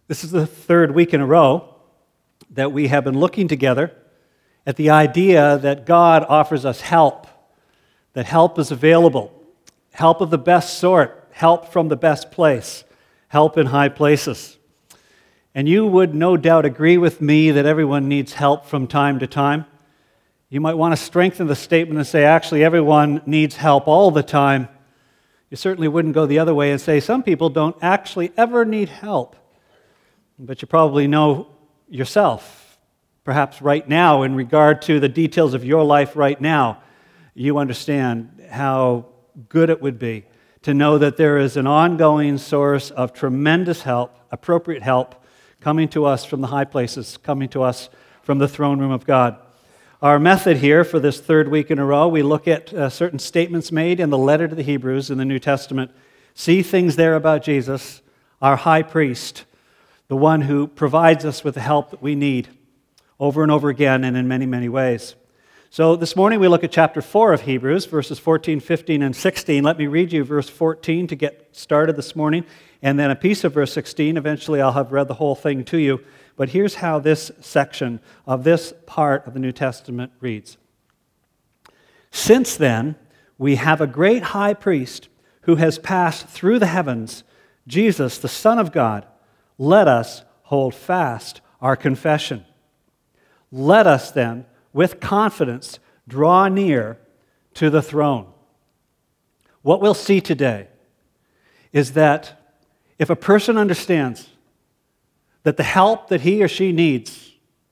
This is the third week in a row that we have been looking together at the idea that God offers us help, that help is available, help of the best sort, help from the best place, help in high places. And you would no doubt agree with me that everyone needs help from time to time. You might want to strengthen the statement and say, actually, everyone needs help all the time. You certainly wouldn't go the other way and say, some people don't actually ever need help. But you probably know yourself, perhaps right now, in regard to the details of your life right now, you understand how good it would be to know that there is an ongoing source of tremendous help, appropriate help, coming to us from the high places, coming to us from the throne room of God. Our method here for this third week in a row, we look at certain statements made in the letter to the Hebrews in the New Testament, see things there about Jesus, our high priest, the one who provides us with the help that we need over and over again and in many, many ways. So this morning we look at chapter 4 of Hebrews, verses 14, 15, and 16. Let me read you verse 14 to get started this morning, and then a piece of verse 16. Eventually I'll have read the whole thing to you. But here's how this section of this part of the New Testament reads. Since then, we have a great high priest who has passed through the heavens, Jesus, the Son of God. Let us hold fast our confession. Let us then, with confidence, draw near to the throne. What we'll see today is that if a person understands that the help that he or she needs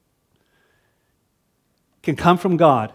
can come from God,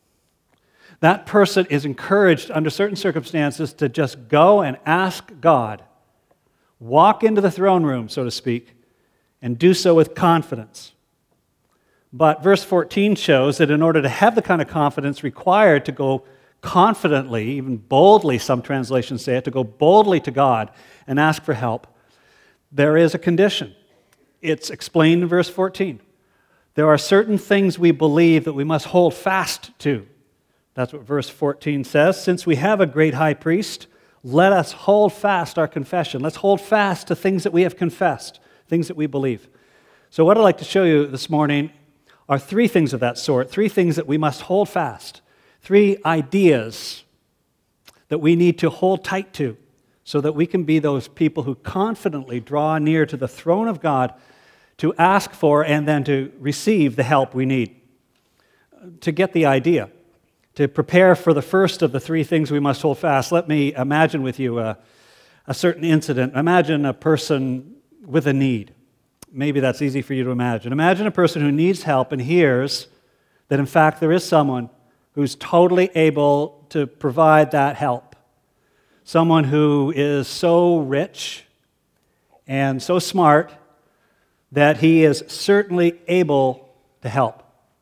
that person is encouraged under certain circumstances to just go and ask God, walk into the throne room, so to speak, and do so with confidence. But verse 14 shows that in order to have the kind of confidence required to go confidently, even boldly, some translations say it, to go boldly to God and ask for help, there is a condition. It's explained in verse 14. There are certain things we believe that we must hold fast to. That's what verse 14 says. Since we have a great high priest, let us hold fast our confession. Let's hold fast to things that we have confessed, things that we believe. So what I'd like to show you this morning are three things of that sort, three things that we must hold fast, three ideas that we need to hold tight to so that we can be those people who confidently draw near to the throne of God to ask for and then to receive the help we need. To get the idea, to prepare for the first of the three things we must hold fast, let me imagine with you a certain incident. Imagine a person with a need. Maybe that's easy for you to imagine. Imagine a person who needs help and hears that, in fact, there is someone who's totally able to provide that help. Someone who is so rich and so smart that he is certainly able to help.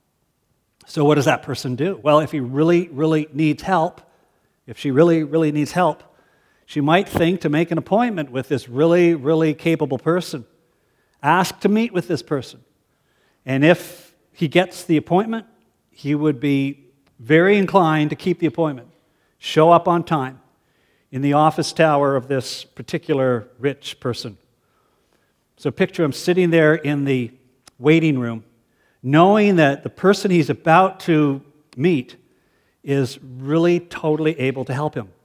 So what does that person do? Well, if he really, really needs help, if she really, really needs help, she might think to make an appointment with this really, really capable person. Ask to meet with this person. And if he gets the appointment, he would be very inclined to keep the appointment, show up on time in the office tower of this particular rich person. So picture him sitting there in the waiting room, knowing that the person he's about to meet is really totally able to help him.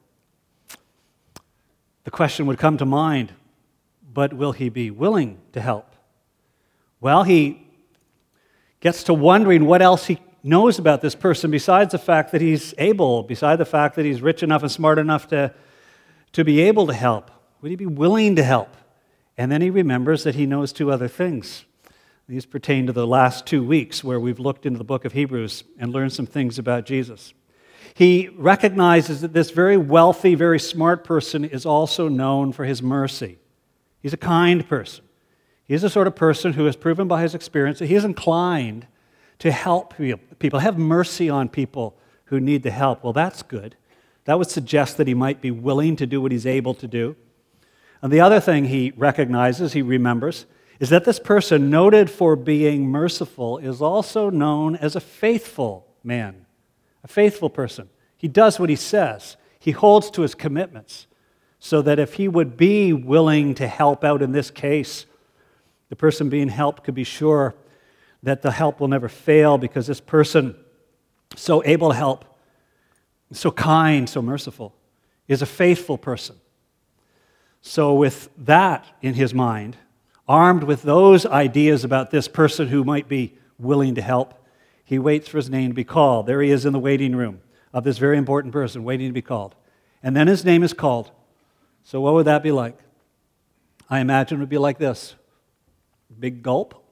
The question would come to mind, but will he be willing to help? Well, he gets to wondering what else he knows about this person besides the fact that he's able, besides the fact that he's rich enough and smart enough to be able to help. Would he be willing to help? And then he remembers that he knows two other things. These pertain to the last 2 weeks where we've looked into the book of Hebrews and learned some things about Jesus. He recognizes that this very wealthy, very smart person is also known for his mercy. He's a kind person. He's the sort of person who has proven by his experience that he is inclined to help people, have mercy on people who need the help. Well, that's good. That would suggest that he might be willing to do what he's able to do. And the other thing he recognizes, he remembers, is that this person, noted for being merciful, is also known as a faithful man, a faithful person. He does what he says. He holds to his commitments, so that if he would be willing to help out in this case, The person being helped could be sure that the help will never fail because this person, so able to help, so kind, so merciful, is a faithful person. So with that in his mind, armed with those ideas about this person who might be willing to help, he waits for his name to be called. There he is in the waiting room of this very important person waiting to be called. And then his name is called. So what would that be like? I imagine it would be like this. Big gulp,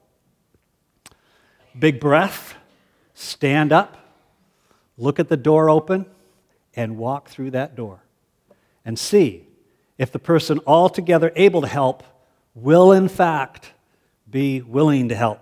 big breath, stand up, look at the door open, and walk through that door. And see if the person altogether able to help will in fact be willing to help.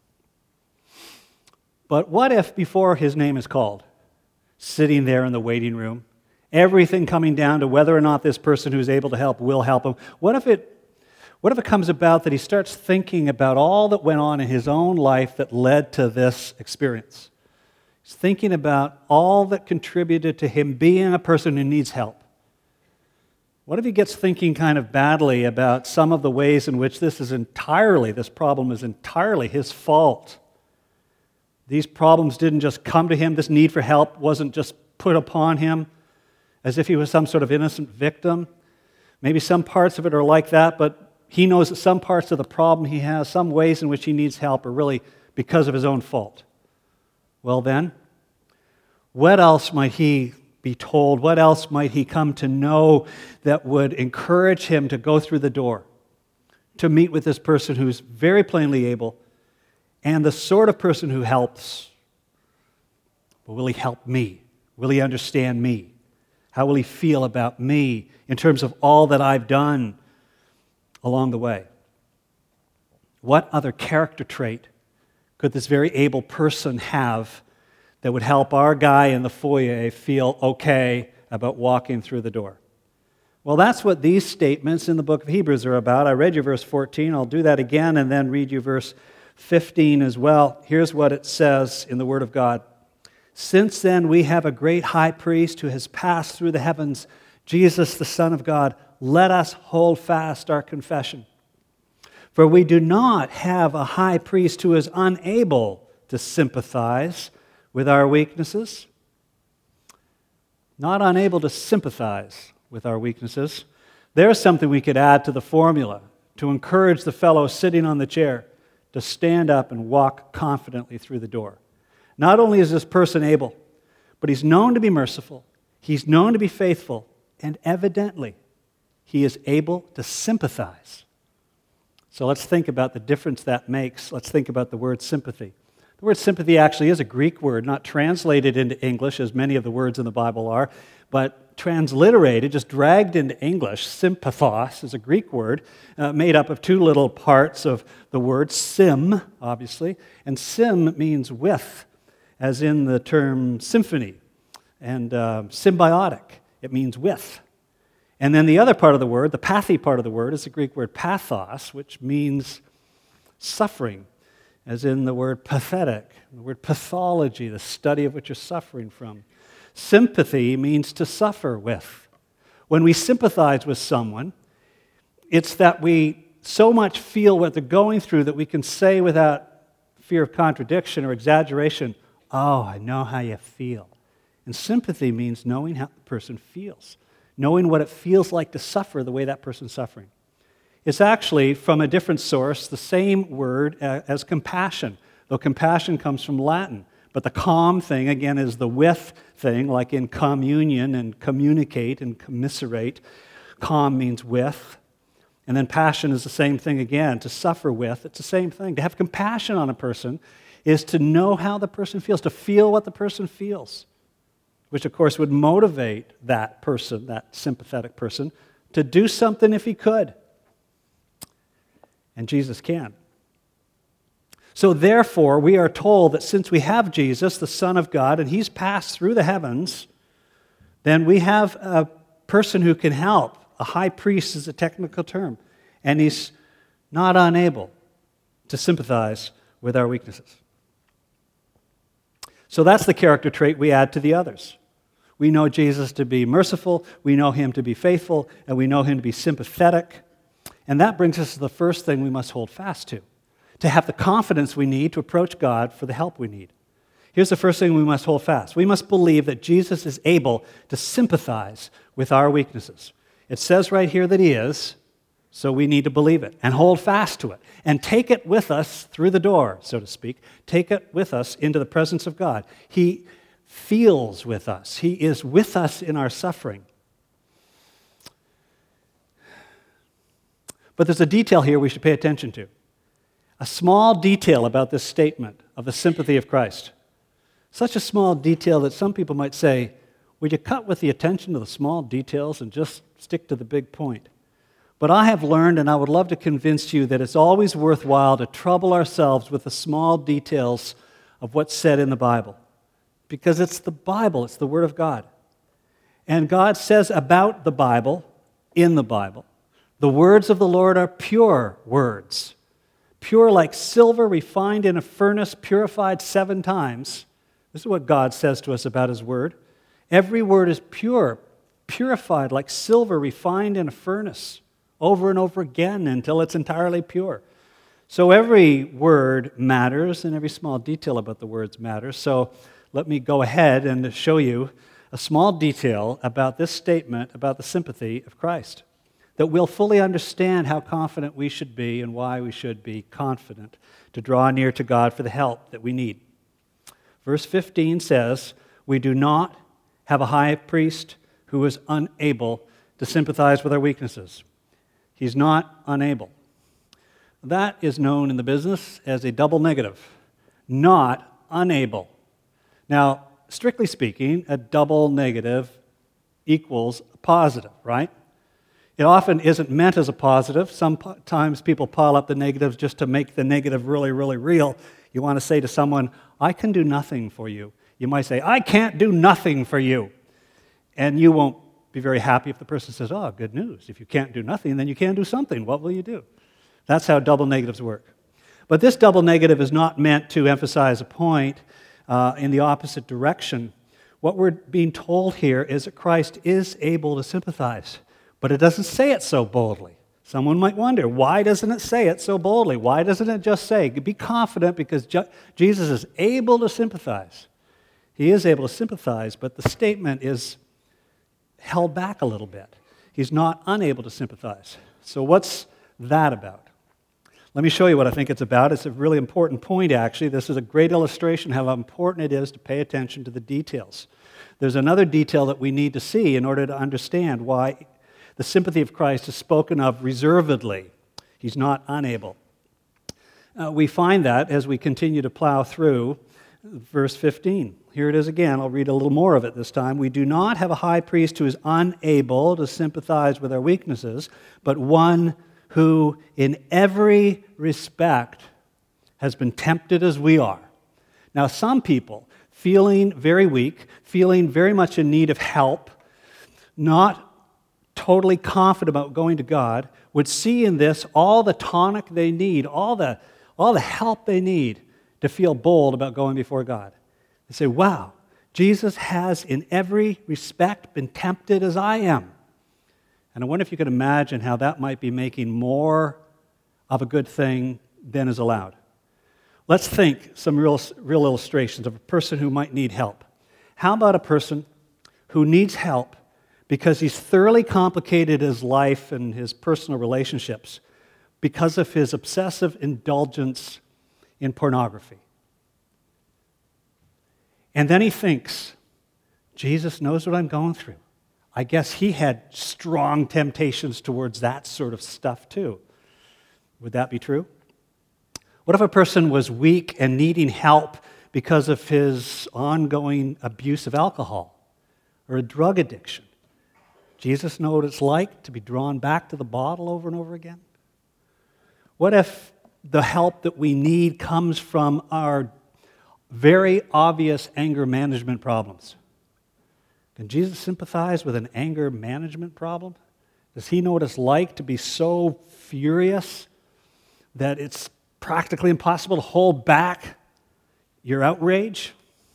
But what if before his name is called, sitting there in the waiting room, everything coming down to whether or not this person who's able to help will help him, what if it comes about that he starts thinking about all that went on in his own life that led to this experience? He's thinking about all that contributed to him being a person who needs help. What if he gets thinking kind of badly about some of the ways in which this problem is entirely his fault? These problems didn't just come to him. This need for help wasn't just put upon him as if he was some sort of innocent victim. Maybe some parts of it are like that, but he knows that some parts of the problem he has, some ways in which he needs help, are really because of his own fault. Well then, what else might he be told? What else might he come to know that would encourage him to go through the door, to meet with this person who's very plainly able, and the sort of person who helps? Well, will he help me? Will he understand me? How will he feel about me in terms of all that I've done along the way? What other character trait could this very able person have that would help our guy in the foyer feel okay about walking through the door? Well, that's what these statements in the book of Hebrews are about. I read you verse 14. I'll do that again and then read you verse 15 as well. Here's what it says in the Word of God. Since then we have a great high priest who has passed through the heavens, Jesus, the Son of God. Let us hold fast our confession. For we do not have a high priest who is unable to sympathize with our weaknesses. Not unable to sympathize with our weaknesses. There's something we could add to the formula to encourage the fellow sitting on the chair to stand up and walk confidently through the door. Not only is this person able, but he's known to be merciful, he's known to be faithful, and evidently he is able to sympathize. So let's think about the difference that makes. Let's think about the word sympathy. The word sympathy actually is a Greek word, not translated into English as many of the words in the Bible are, but transliterated, just dragged into English. Sympathos is a Greek word made up of two little parts of the word, sim, obviously, and sim means with, as in the term symphony, and symbiotic, it means with. And then the other part of the word, the pathy part of the word, is the Greek word pathos, which means suffering, as in the word pathetic, the word pathology, the study of what you're suffering from. Sympathy means to suffer with. When we sympathize with someone, it's that we so much feel what they're going through that we can say without fear of contradiction or exaggeration, "Oh, I know how you feel." And sympathy means knowing how the person feels, knowing what it feels like to suffer the way that person's suffering. It's actually, from a different source, the same word as compassion, though compassion comes from Latin. But the com thing, again, is the with thing, like in communion and communicate and commiserate. Com means with. And then passion is the same thing again, to suffer with. It's the same thing. To have compassion on a person is to know how the person feels, to feel what the person feels, which, of course, would motivate that person, that sympathetic person, to do something if he could. And Jesus can. So therefore, we are told that since we have Jesus, the Son of God, and he's passed through the heavens, then we have a person who can help. A high priest is a technical term, and he's not unable to sympathize with our weaknesses. So that's the character trait we add to the others. We know Jesus to be merciful, we know him to be faithful, and we know him to be sympathetic. And that brings us to the first thing we must hold fast to have the confidence we need to approach God for the help we need. Here's the first thing we must hold fast. We must believe that Jesus is able to sympathize with our weaknesses. It says right here that he is, so we need to believe it and hold fast to it and take it with us through the door, so to speak. Take it with us into the presence of God. He feels with us. He is with us in our suffering. But there's a detail here we should pay attention to. A small detail about this statement of the sympathy of Christ. Such a small detail that some people might say, would you cut with the attention to the small details and just stick to the big point? But I have learned, and I would love to convince you, that it's always worthwhile to trouble ourselves with the small details of what's said in the Bible. Because it's the Bible, it's the Word of God. And God says about the Bible, in the Bible, the words of the Lord are pure words. Pure like silver refined in a furnace, purified 7 times. This is what God says to us about His Word. Every word is pure, purified like silver refined in a furnace, over and over again until it's entirely pure. So every word matters, and every small detail about the words matters. So let me go ahead and show you a small detail about this statement about the sympathy of Christ, that we'll fully understand how confident we should be and why we should be confident to draw near to God for the help that we need. Verse 15 says, we do not have a high priest who is unable to sympathize with our weaknesses. He's not unable. That is known in the business as a double negative. Not unable. Now, strictly speaking, a double negative equals a positive, right? It often isn't meant as a positive. Sometimes people pile up the negatives just to make the negative really, really real. You want to say to someone, I can do nothing for you. You might say, I can't do nothing for you. And you won't be very happy if the person says, oh, good news. If you can't do nothing, then you can do something. What will you do? That's how double negatives work. But this double negative is not meant to emphasize a point in the opposite direction. What we're being told here is that Christ is able to sympathize, but it doesn't say it so boldly. Someone might wonder, why doesn't it say it so boldly? Why doesn't it just say, be confident because Jesus is able to sympathize? He is able to sympathize, but the statement is held back a little bit. He's not unable to sympathize. So what's that about? Let me show you what I think it's about. It's a really important point, actually. This is a great illustration of how important it is to pay attention to the details. There's another detail that we need to see in order to understand why the sympathy of Christ is spoken of reservedly. He's not unable. We find that as we continue to plow through verse 15. Here it is again. I'll read a little more of it this time. We do not have a high priest who is unable to sympathize with our weaknesses, but one who in every respect has been tempted as we are. Now, some people, feeling very weak, feeling very much in need of help, not totally confident about going to God, would see in this all the tonic they need, all the help they need to feel bold about going before God. They say, wow, Jesus has in every respect been tempted as I am. And I wonder if you could imagine how that might be making more of a good thing than is allowed. Let's think some real illustrations of a person who might need help. How about a person who needs help because he's thoroughly complicated his life and his personal relationships because of his obsessive indulgence in pornography? And then he thinks, Jesus knows what I'm going through. I guess he had strong temptations towards that sort of stuff too. Would that be true? What if a person was weak and needing help because of his ongoing abuse of alcohol or a drug addiction? Jesus knows what it's like to be drawn back to the bottle over and over again? What if the help that we need comes from our very obvious anger management problems? Can Jesus sympathize with an anger management problem? Does he know what it's like to be so furious that it's practically impossible to hold back your outrage?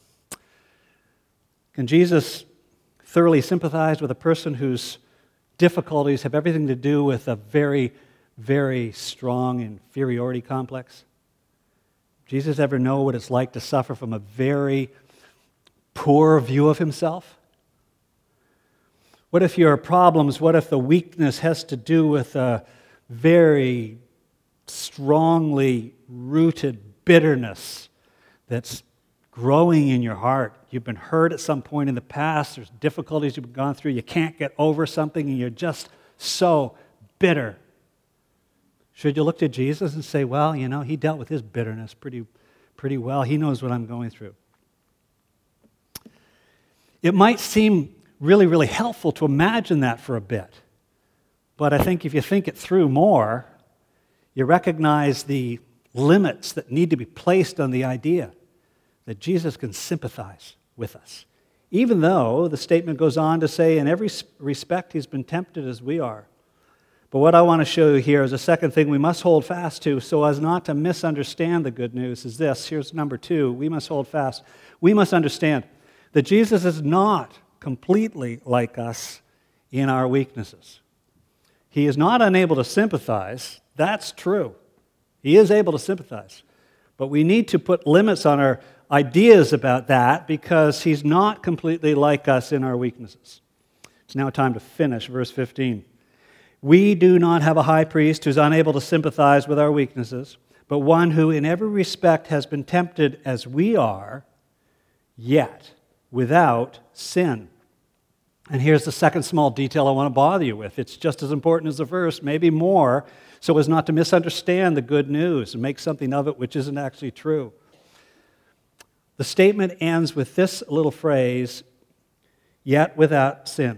Can Jesus thoroughly sympathize with a person whose difficulties have everything to do with a very very strong inferiority complex? Jesus ever know what it's like to suffer from a very poor view of himself? What if your problems, what if the weakness has to do with a very strongly rooted bitterness that's growing in your heart? You've been hurt at some point in the past, there's difficulties you've gone through, you can't get over something, and you're just so bitter. Should you look to Jesus and say, well, he dealt with his bitterness pretty well. He knows what I'm going through. It might seem really, really helpful to imagine that for a bit. But I think if you think it through more, you recognize the limits that need to be placed on the idea that Jesus can sympathize with us. Even though the statement goes on to say, in every respect, he's been tempted as we are. But what I want to show you here is a second thing we must hold fast to so as not to misunderstand the good news is this. Here's number 2. We must hold fast. We must understand that Jesus is not completely like us in our weaknesses. He is not unable to sympathize. That's true. He is able to sympathize. But we need to put limits on our ideas about that because he's not completely like us in our weaknesses. It's now time to finish verse 15. We do not have a high priest who's unable to sympathize with our weaknesses, but one who in every respect has been tempted as we are, yet without sin. And here's the second small detail I want to bother you with. It's just as important as the first, maybe more, so as not to misunderstand the good news and make something of it which isn't actually true. The statement ends with this little phrase, yet without sin.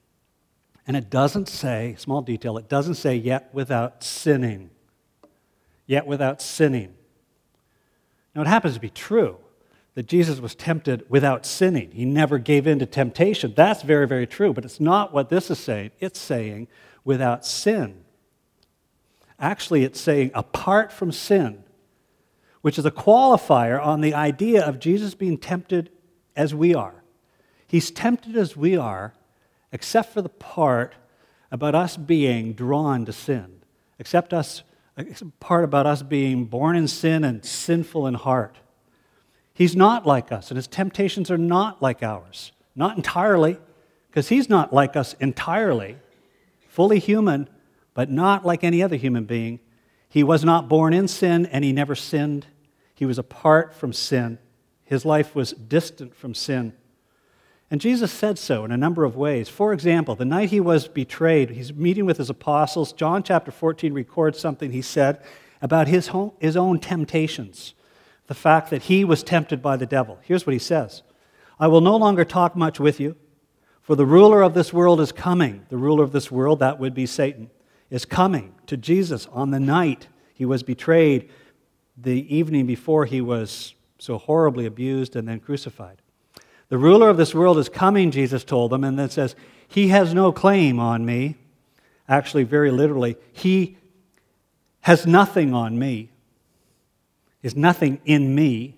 And it doesn't say, small detail, it doesn't say yet without sinning. Yet without sinning. Now it happens to be true that Jesus was tempted without sinning. He never gave in to temptation. That's very, very true, but it's not what this is saying. It's saying without sin. Actually, it's saying apart from sin, which is a qualifier on the idea of Jesus being tempted as we are. He's tempted as we are, except for the part about us being drawn to sin, except part about us being born in sin and sinful in heart. He's not like us, and his temptations are not like ours. Not entirely, because he's not like us entirely, fully human, but not like any other human being. He was not born in sin, and he never sinned. He was apart from sin. His life was distant from sin. And Jesus said so in a number of ways. For example, the night he was betrayed, he's meeting with his apostles. John chapter 14 records something he said about his own temptations, the fact that he was tempted by the devil. Here's what he says. I will no longer talk much with you, for the ruler of this world is coming. The ruler of this world, that would be Satan, is coming to Jesus on the night he was betrayed, the evening before he was so horribly abused and then crucified. The ruler of this world is coming, Jesus told them, and then says, he has no claim on me. Actually, very literally, he has nothing on me. Is nothing in me.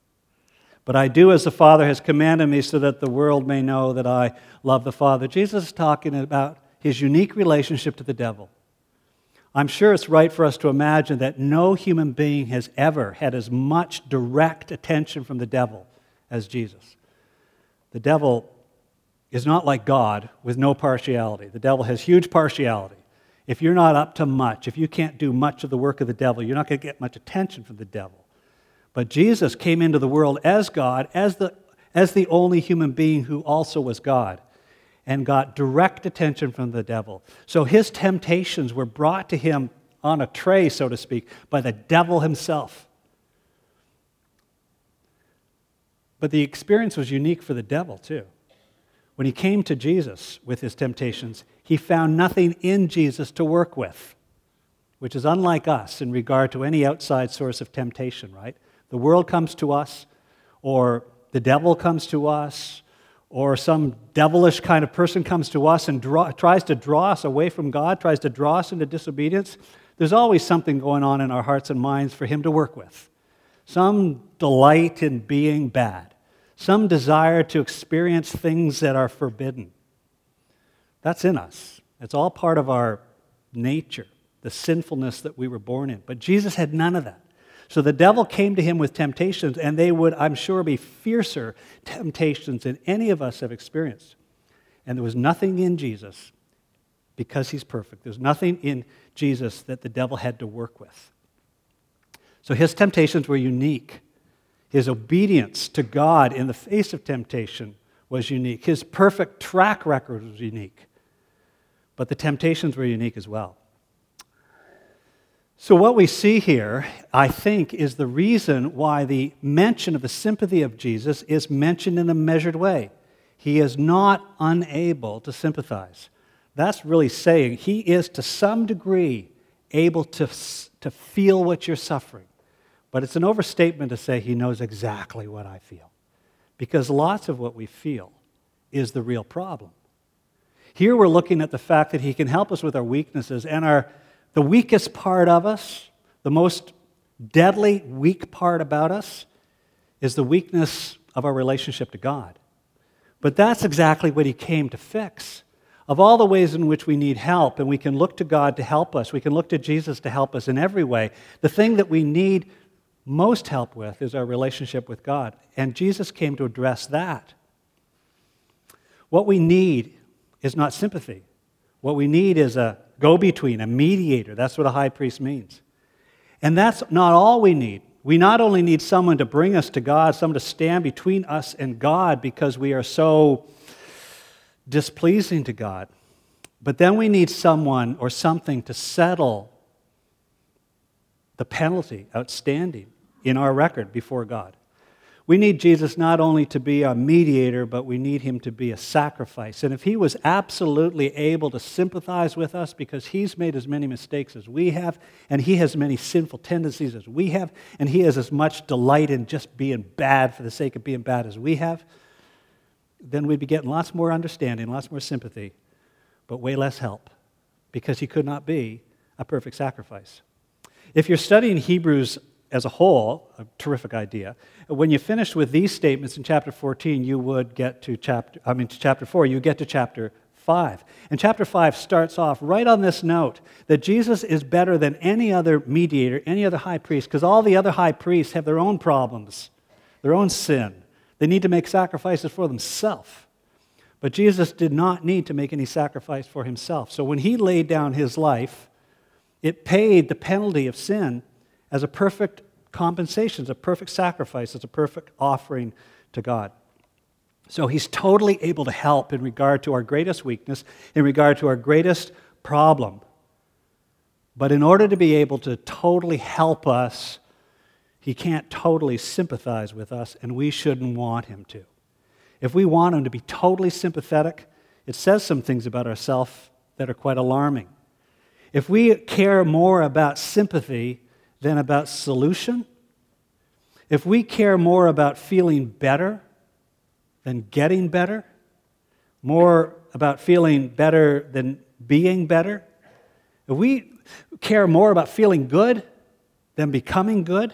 But I do as the Father has commanded me so that the world may know that I love the Father. Jesus is talking about his unique relationship to the devil. I'm sure it's right for us to imagine that no human being has ever had as much direct attention from the devil as Jesus. The devil is not like God with no partiality. The devil has huge partiality. If you're not up to much, if you can't do much of the work of the devil, you're not going to get much attention from the devil. But Jesus came into the world as God, as the only human being who also was God, and got direct attention from the devil. So his temptations were brought to him on a tray, so to speak, by the devil himself. But the experience was unique for the devil, too. When he came to Jesus with his temptations, he found nothing in Jesus to work with, which is unlike us in regard to any outside source of temptation, right? The world comes to us, or the devil comes to us, or some devilish kind of person comes to us and tries to draw us away from God, tries to draw us into disobedience. There's always something going on in our hearts and minds for him to work with. Some delight in being bad. Some desire to experience things that are forbidden. That's in us. It's all part of our nature. the sinfulness that we were born in. But Jesus had none of that. So the devil came to him with temptations, and they would, I'm sure, be fiercer temptations than any of us have experienced. And there was nothing in Jesus, because he's perfect, there's nothing in Jesus that the devil had to work with. So his temptations were unique. His obedience to God in the face of temptation was unique. His perfect track record was unique. But the temptations were unique as well. So what we see here, I think, is the reason why the mention of the sympathy of Jesus is mentioned in a measured way. He is not unable to sympathize. That's really saying he is to some degree able to feel what you're suffering. But it's an overstatement to say he knows exactly what I feel. Because lots of what we feel is the real problem. Here we're looking at the fact that he can help us with our weaknesses, and the weakest part of us, the most deadly weak part about us, is the weakness of our relationship to God. But that's exactly what he came to fix. Of all the ways in which we need help, and we can look to God to help us, we can look to Jesus to help us in every way, the thing that we need most help with is our relationship with God. And Jesus came to address that. What we need is not sympathy. What we need is a go-between, a mediator. That's what a high priest means. And that's not all we need. We not only need someone to bring us to God, someone to stand between us and God because we are so displeasing to God, but then we need someone or something to settle the penalty outstanding in our record before God. We need Jesus not only to be a mediator, but we need him to be a sacrifice. And if he was absolutely able to sympathize with us because he's made as many mistakes as we have, and he has many sinful tendencies as we have, and he has as much delight in just being bad for the sake of being bad as we have, then we'd be getting lots more understanding, lots more sympathy, but way less help because he could not be a perfect sacrifice. If you're studying Hebrews as a whole, a terrific idea. When you finish with these statements in chapter 14, you would get to chapter 4, you get to chapter 5. And chapter 5 starts off right on this note that Jesus is better than any other mediator, any other high priest, because all the other high priests have their own problems, their own sin. They need to make sacrifices for themselves. But Jesus did not need to make any sacrifice for himself. So when he laid down his life, it paid the penalty of sin as a perfect compensation, as a perfect sacrifice, as a perfect offering to God. So he's totally able to help in regard to our greatest weakness, in regard to our greatest problem. But in order to be able to totally help us, he can't totally sympathize with us, and we shouldn't want him to. If we want him to be totally sympathetic, it says some things about ourselves that are quite alarming. If we care more about sympathy than about solution, if we care more about feeling better than getting better, more about feeling better than being better, if we care more about feeling good than becoming good,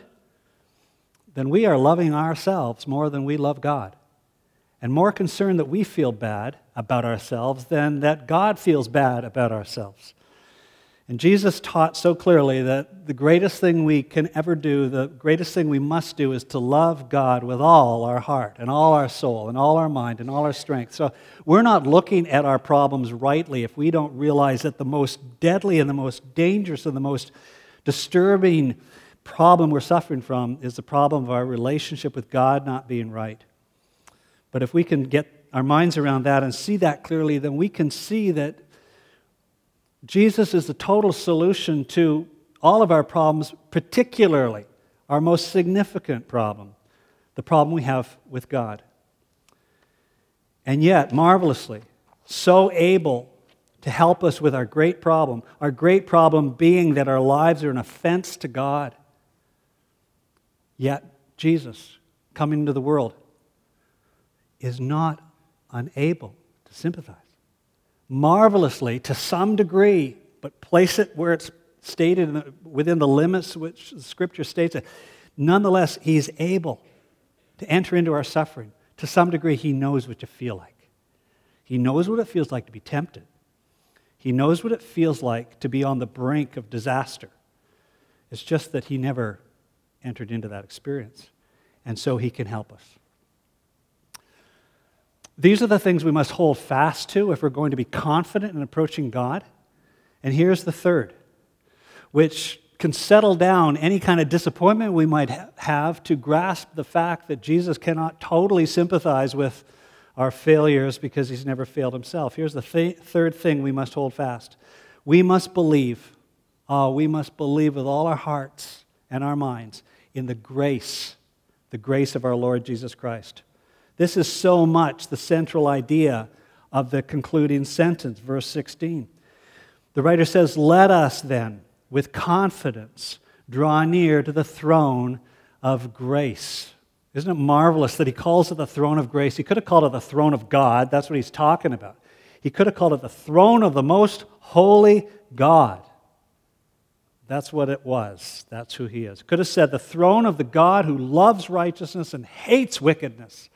then we are loving ourselves more than we love God, and more concerned that we feel bad about ourselves than that God feels bad about ourselves. And Jesus taught so clearly that the greatest thing we can ever do, the greatest thing we must do is to love God with all our heart and all our soul and all our mind and all our strength. So we're not looking at our problems rightly if we don't realize that the most deadly and the most dangerous and the most disturbing problem we're suffering from is the problem of our relationship with God not being right. But if we can get our minds around that and see that clearly, then we can see that Jesus is the total solution to all of our problems, particularly our most significant problem, the problem we have with God. And yet, marvelously, so able to help us with our great problem being that our lives are an offense to God. Yet, Jesus, coming into the world, is not unable to sympathize. Marvelously, to some degree, but place it where it's stated within the limits which the Scripture states it. Nonetheless, he is able to enter into our suffering. To some degree, he knows what you feel like. He knows what it feels like to be tempted. He knows what it feels like to be on the brink of disaster. It's just that he never entered into that experience. And so he can help us. These are the things we must hold fast to if we're going to be confident in approaching God. And here's the third, which can settle down any kind of disappointment we might have to grasp the fact that Jesus cannot totally sympathize with our failures because he's never failed himself. Here's the third thing we must hold fast. We must believe with all our hearts and our minds in the grace of our Lord Jesus Christ. This is so much the central idea of the concluding sentence, verse 16. The writer says, "Let us then, with confidence, draw near to the throne of grace." Isn't it marvelous that he calls it the throne of grace? He could have called it the throne of God. That's what he's talking about. He could have called it the throne of the most holy God. That's what it was. That's who he is. Could have said the throne of the God who loves righteousness and hates wickedness.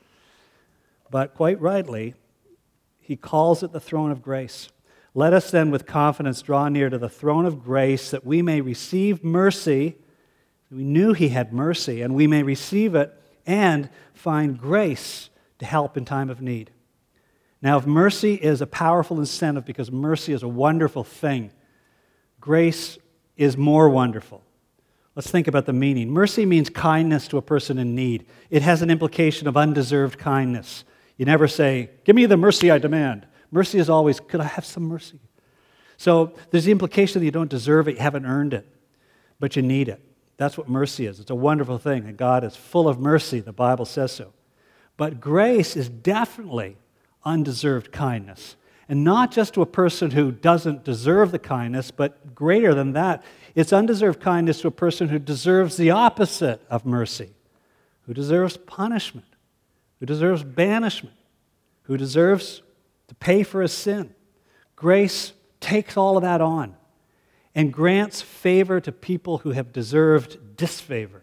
But quite rightly, he calls it the throne of grace. Let us then with confidence draw near to the throne of grace that we may receive mercy. We knew he had mercy, and we may receive it and find grace to help in time of need. Now, if mercy is a powerful incentive because mercy is a wonderful thing, grace is more wonderful. Let's think about the meaning. Mercy means kindness to a person in need. It has an implication of undeserved kindness. You never say, "Give me the mercy I demand." Mercy is always, "Could I have some mercy?" So there's the implication that you don't deserve it, you haven't earned it, but you need it. That's what mercy is. It's a wonderful thing, and God is full of mercy. The Bible says so. But grace is definitely undeserved kindness. And not just to a person who doesn't deserve the kindness, but greater than that, it's undeserved kindness to a person who deserves the opposite of mercy, who deserves punishment, who deserves banishment, who deserves to pay for a sin. Grace takes all of that on and grants favor to people who have deserved disfavor.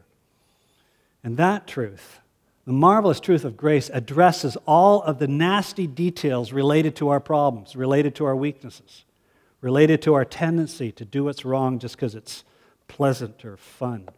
And that truth, the marvelous truth of grace, addresses all of the nasty details related to our problems, related to our weaknesses, related to our tendency to do what's wrong just because it's pleasant or fun.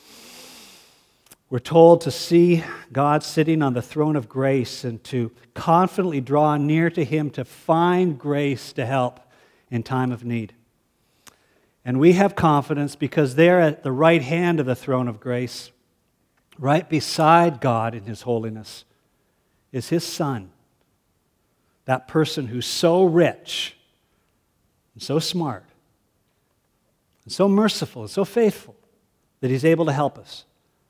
We're told to see God sitting on the throne of grace and to confidently draw near to him to find grace to help in time of need. And we have confidence because there at the right hand of the throne of grace, right beside God in his holiness, is his Son, that person who's so rich and so smart and so merciful and so faithful that he's able to help us.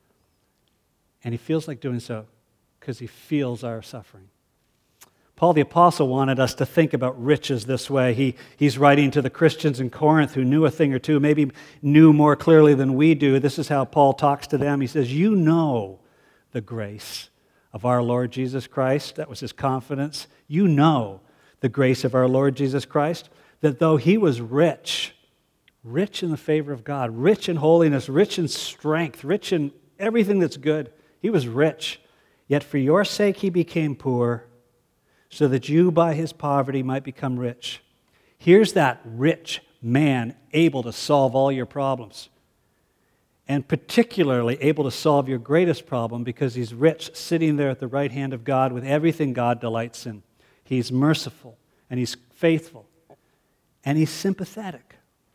And he feels like doing so because he feels our suffering. Paul the Apostle wanted us to think about riches this way. He's writing to the Christians in Corinth who knew a thing or two, maybe knew more clearly than we do. This is how Paul talks to them. He says, "You know the grace of our Lord Jesus Christ." That was his confidence. You know the grace of our Lord Jesus Christ, that though he was rich in the favor of God, rich in holiness, rich in strength, rich in everything that's good, he was rich. Yet for your sake he became poor, so that you by his poverty might become rich. Here's that rich man able to solve all your problems, and particularly able to solve your greatest problem because he's rich, sitting there at the right hand of God with everything God delights in. He's merciful, and he's faithful, and he's sympathetic.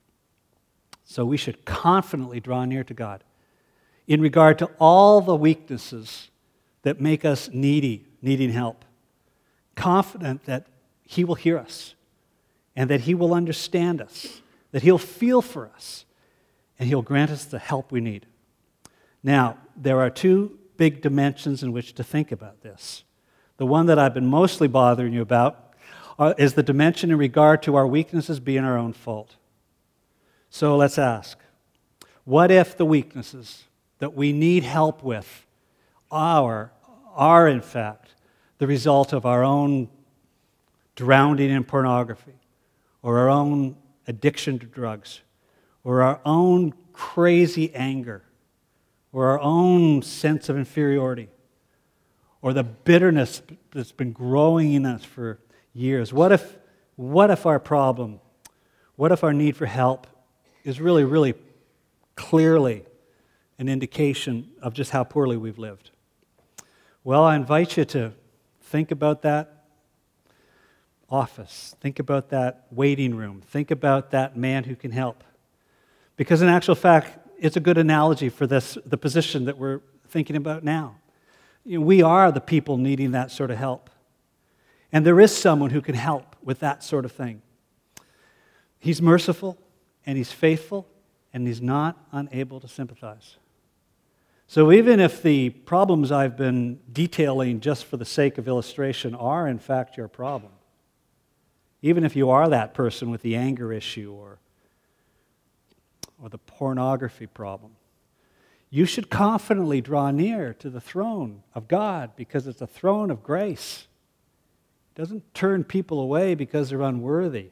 So we should confidently draw near to God in regard to all the weaknesses that make us needing help. Confident that he will hear us and that he will understand us, that he'll feel for us, and he'll grant us the help we need. Now, there are two big dimensions in which to think about this. The one that I've been mostly bothering you about is the dimension in regard to our weaknesses being our own fault. So let's ask, what if the weaknesses that we need help with are in fact the result of our own drowning in pornography, or our own addiction to drugs, or our own crazy anger, or our own sense of inferiority, or the bitterness that's been growing in us for years? What if our problem What if our need for help is really, really clearly an indication of just how poorly we've lived? Well, I invite you to think about that office. Think about that waiting room. Think about that man who can help. Because in actual fact, it's a good analogy for the position that we're thinking about now. We are the people needing that sort of help. And there is someone who can help with that sort of thing. He's merciful, and he's faithful, and he's not unable to sympathize. So even if the problems I've been detailing just for the sake of illustration are in fact your problem, even if you are that person with the anger issue or the pornography problem, you should confidently draw near to the throne of God because it's a throne of grace. It doesn't turn people away because they're unworthy.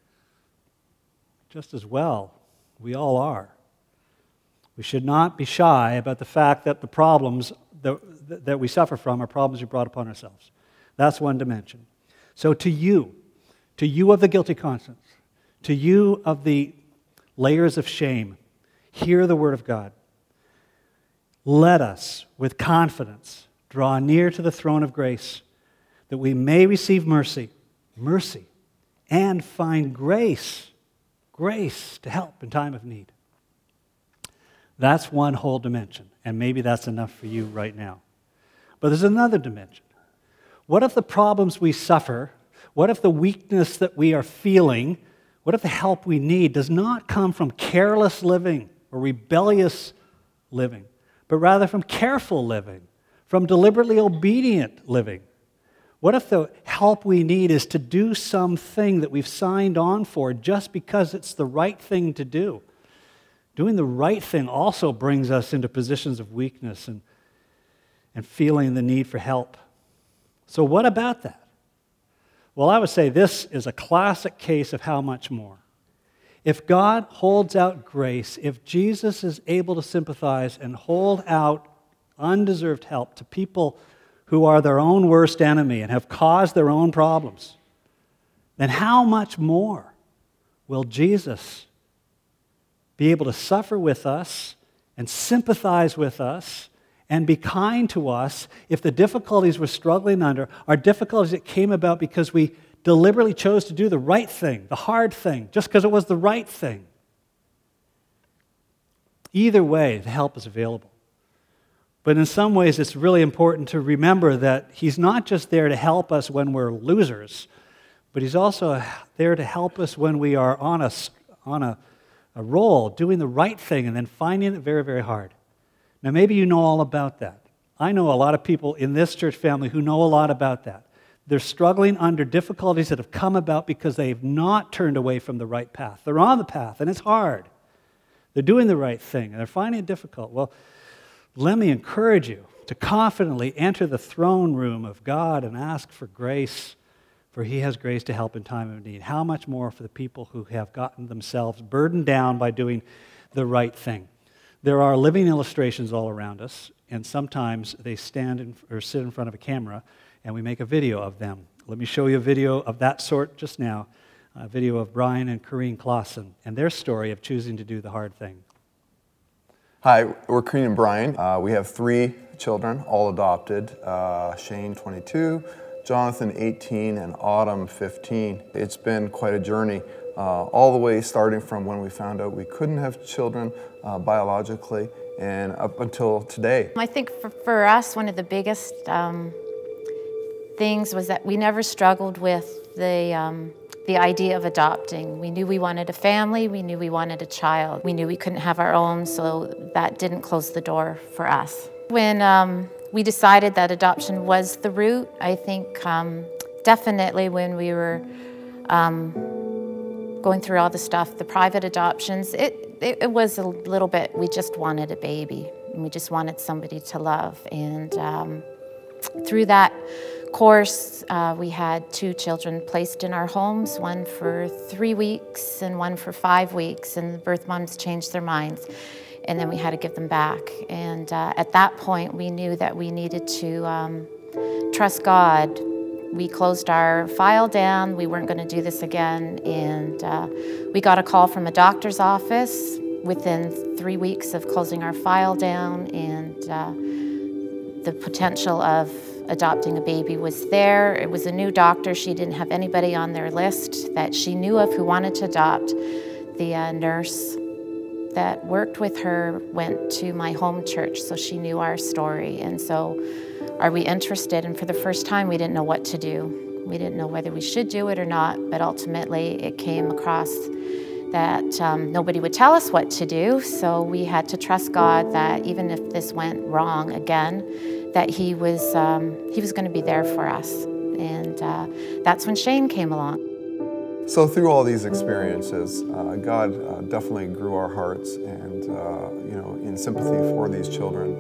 Just as well, we all are. We should not be shy about the fact that the problems that we suffer from are problems we brought upon ourselves. That's one dimension. So to you of the guilty conscience, to you of the layers of shame, hear the word of God. Let us, with confidence, draw near to the throne of grace, that we may receive mercy, and find grace to help in time of need. That's one whole dimension, and maybe that's enough for you right now. But there's another dimension. What if the problems we suffer, what if the weakness that we are feeling, what if the help we need does not come from careless living or rebellious living, but rather from careful living, from deliberately obedient living? What if the help we need is to do something that we've signed on for just because it's the right thing to do? Doing the right thing also brings us into positions of weakness and feeling the need for help. So what about that? Well, I would say this is a classic case of how much more. If God holds out grace, if Jesus is able to sympathize and hold out undeserved help to people who are their own worst enemy and have caused their own problems, then how much more will Jesus be able to suffer with us and sympathize with us and be kind to us if the difficulties we're struggling under are difficulties that came about because we deliberately chose to do the right thing, the hard thing, just because it was the right thing? Either way, the help is available. But in some ways, it's really important to remember that he's not just there to help us when we're losers, but he's also there to help us when we are on a roll, doing the right thing, and then finding it very, very hard. Now, maybe you know all about that. I know a lot of people in this church family who know a lot about that. They're struggling under difficulties that have come about because they've not turned away from the right path. They're on the path, and it's hard. They're doing the right thing, and they're finding it difficult. Well, let me encourage you to confidently enter the throne room of God and ask for grace, for he has grace to help in time of need. How much more for the people who have gotten themselves burdened down by doing the right thing? There are living illustrations all around us, and sometimes they stand or sit in front of a camera, and we make a video of them. Let me show you a video of that sort just now, a video of Brian and Corrine Clausen and their story of choosing to do the hard thing. Hi, we're Corrine and Brian. We have 3 children, all adopted. Shane, 22, Jonathan, 18, and Autumn, 15. It's been quite a journey, all the way starting from when we found out we couldn't have children biologically and up until today. I think for us, one of the biggest things was that we never struggled with the idea of adopting. We knew we wanted a family, we knew we wanted a child. We knew we couldn't have our own, so that didn't close the door for us. When we decided that adoption was the route, I think definitely when we were going through all the stuff, the private adoptions, it was a little bit, we just wanted a baby, and we just wanted somebody to love. And through that course, we had 2 children placed in our homes, one for 3 weeks and one for 5 weeks, and the birth moms changed their minds, and then we had to give them back. And at that point, we knew that we needed to trust God we closed our file down. We weren't going to do this again. And we got a call from a doctor's office within 3 weeks of closing our file down, and the potential of adopting a baby was there. It was a new doctor. She didn't have anybody on their list that she knew of who wanted to adopt. The nurse that worked with her went to my home church, so she knew our story. And so, are we interested? And for the first time, we didn't know what to do. We didn't know whether we should do it or not, but ultimately it came across that nobody would tell us what to do, so we had to trust God that even if this went wrong again, that He was going to be there for us. And that's when Shane came along. So through all these experiences, God definitely grew our hearts and, in sympathy for these children.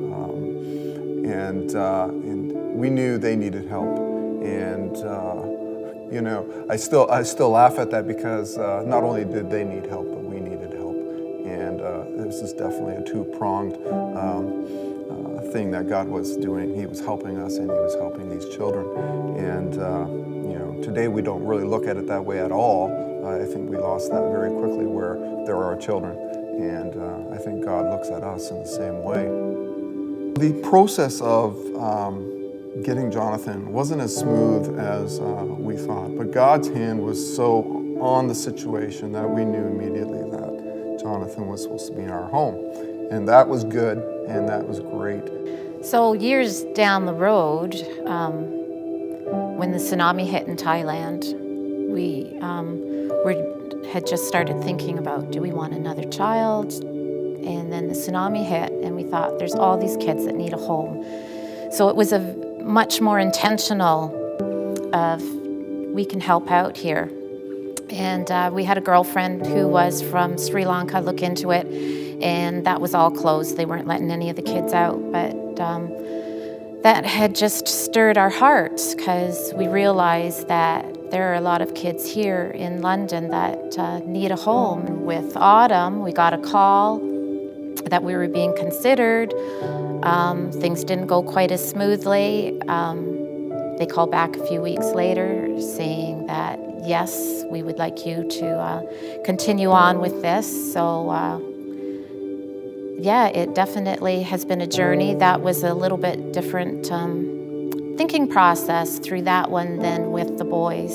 And we knew they needed help. And, I still laugh at that because not only did they need help, but we needed help. And this is definitely a two-pronged thing that God was doing. He was helping us and He was helping these children. And, today we don't really look at it that way at all. I think we lost that very quickly where there are children. And I think God looks at us in the same way. The process of getting Jonathan wasn't as smooth as we thought, but God's hand was so on the situation that we knew immediately that Jonathan was supposed to be in our home. And that was good, and that was great. So years down the road, when the tsunami hit in Thailand, we had just started thinking about, do we want another child? And then the tsunami hit, and we thought, there's all these kids that need a home. So it was a much more intentional of, we can help out here. And we had a girlfriend who was from Sri Lanka look into it, and that was all closed. They weren't letting any of the kids out, but that had just stirred our hearts because we realized that there are a lot of kids here in London that need a home. With Autumn, we got a call that we were being considered. Things didn't go quite as smoothly. They called back a few weeks later saying that, yes, we would like you to continue on with this. So, yeah, it definitely has been a journey. That was a little bit different thinking process through that one than with the boys.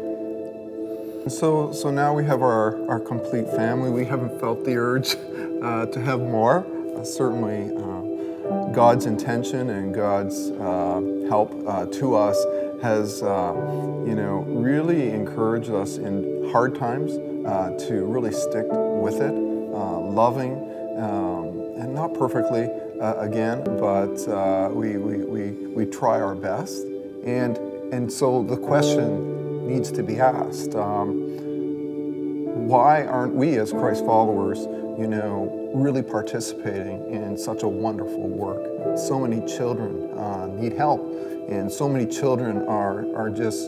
So now we have our complete family. We haven't felt the urge to have more. Certainly, God's intention and God's help to us has, really encouraged us in hard times to really stick with it, loving. And not perfectly, again, but we try our best. And so the question needs to be asked, why aren't we as Christ followers, really participating in such a wonderful work? So many children need help, and so many children are just,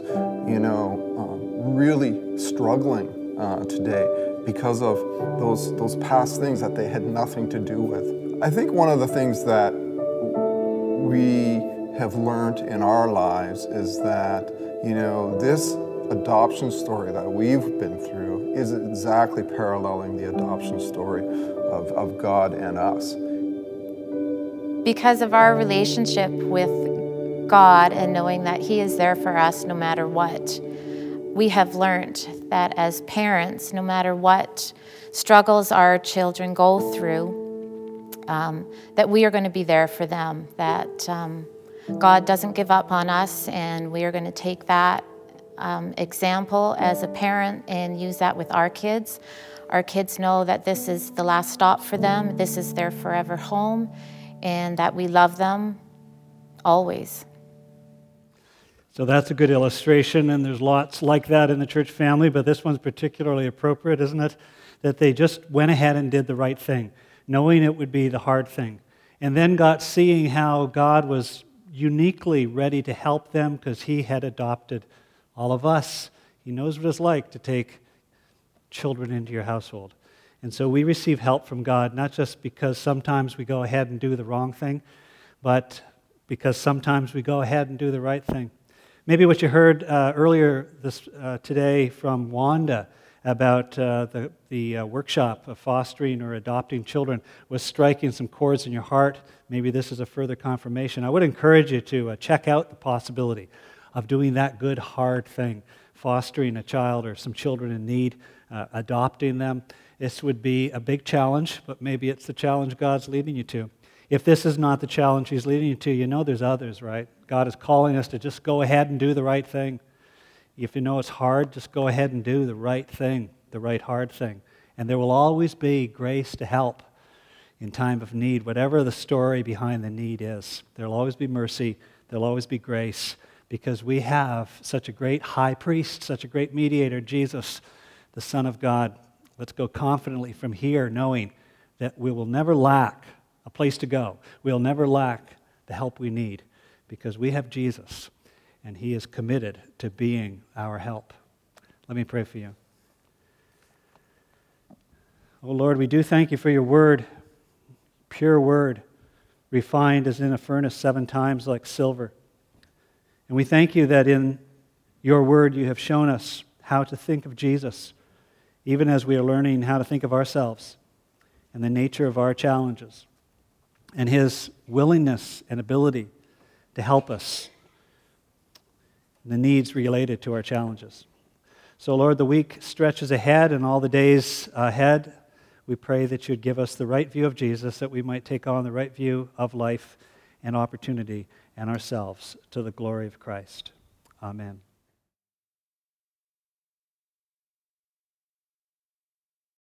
really struggling today because of those past things that they had nothing to do with. I think one of the things that we have learned in our lives is that, this adoption story that we've been through is exactly paralleling the adoption story of God and us. Because of our relationship with God and knowing that He is there for us no matter what, we have learned that as parents, no matter what struggles our children go through, that we are going to be there for them, that God doesn't give up on us, and we are going to take that example as a parent and use that with our kids. Our kids know that this is the last stop for them, this is their forever home, and that we love them always. So that's a good illustration, and there's lots like that in the church family, but this one's particularly appropriate, isn't it? That they just went ahead and did the right thing, knowing it would be the hard thing. And then seeing how God was uniquely ready to help them because He had adopted all of us. He knows what it's like to take children into your household. And so we receive help from God, not just because sometimes we go ahead and do the wrong thing, but because sometimes we go ahead and do the right thing. Maybe what you heard earlier today from Wanda about the workshop of fostering or adopting children was striking some chords in your heart. Maybe this is a further confirmation. I would encourage you to check out the possibility of doing that good, hard thing, fostering a child or some children in need, adopting them. This would be a big challenge, but maybe it's the challenge God's leading you to. If this is not the challenge He's leading you to, you know there's others, right? God is calling us to just go ahead and do the right thing. If you know it's hard, just go ahead and do the right thing, the right hard thing. And there will always be grace to help in time of need, whatever the story behind the need is. There will always be mercy, there will always be grace, because we have such a great high priest, such a great mediator, Jesus, the Son of God. Let's go confidently from here, knowing that we will never lack a place to go. We'll never lack the help we need, because we have Jesus, and He is committed to being our help. Let me pray for you. Oh Lord, we do thank You for Your word, pure word, refined as in a furnace 7 times like silver. And we thank You that in Your word You have shown us how to think of Jesus, even as we are learning how to think of ourselves and the nature of our challenges, and His willingness and ability to help us in the needs related to our challenges. So Lord, the week stretches ahead and all the days ahead, we pray that You'd give us the right view of Jesus, that we might take on the right view of life and opportunity and ourselves to the glory of Christ. Amen.